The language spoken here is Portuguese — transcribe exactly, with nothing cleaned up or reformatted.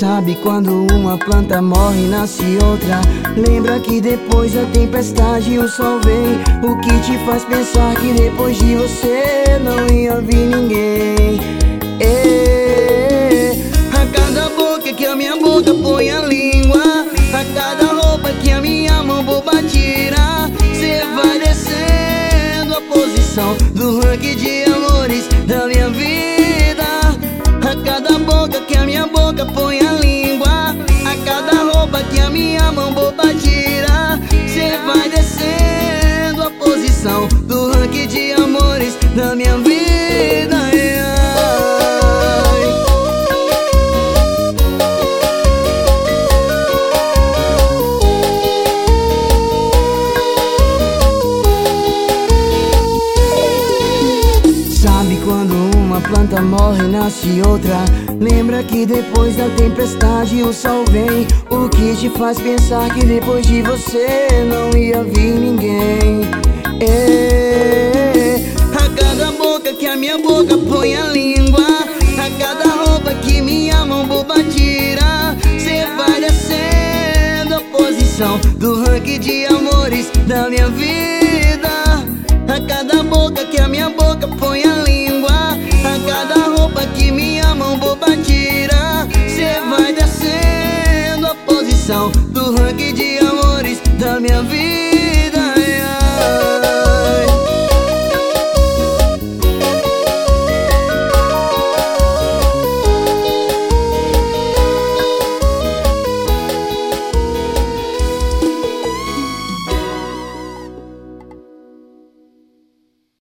Sabe quando uma planta morre e nasce outra? Lembra que depois da tempestade o sol vem. O que te faz pensar que depois de você não ia vir ninguém? É, a cada boca que a minha boca põe a língua, a cada roupa que a minha mão boba tira, cê vai descendo a posição do ranking de amores da minha vida. A cada boca que a minha boca põe a língua, a cada roupa que a minha mão boba tira, cê vai descendo a posição do ranking de amores da minha vida. Sabe quando uma planta morre e nasce outra? Lembra que depois da tempestade o sol vem. O que te faz pensar que depois de você não ia vir ninguém? É, a cada boca que a minha boca põe a língua, a cada roupa que minha mão boba tira, cê vai descendo a posição do ranking de amores da minha vida. A cada boca que a minha boca põe a língua, a cada roupa que minha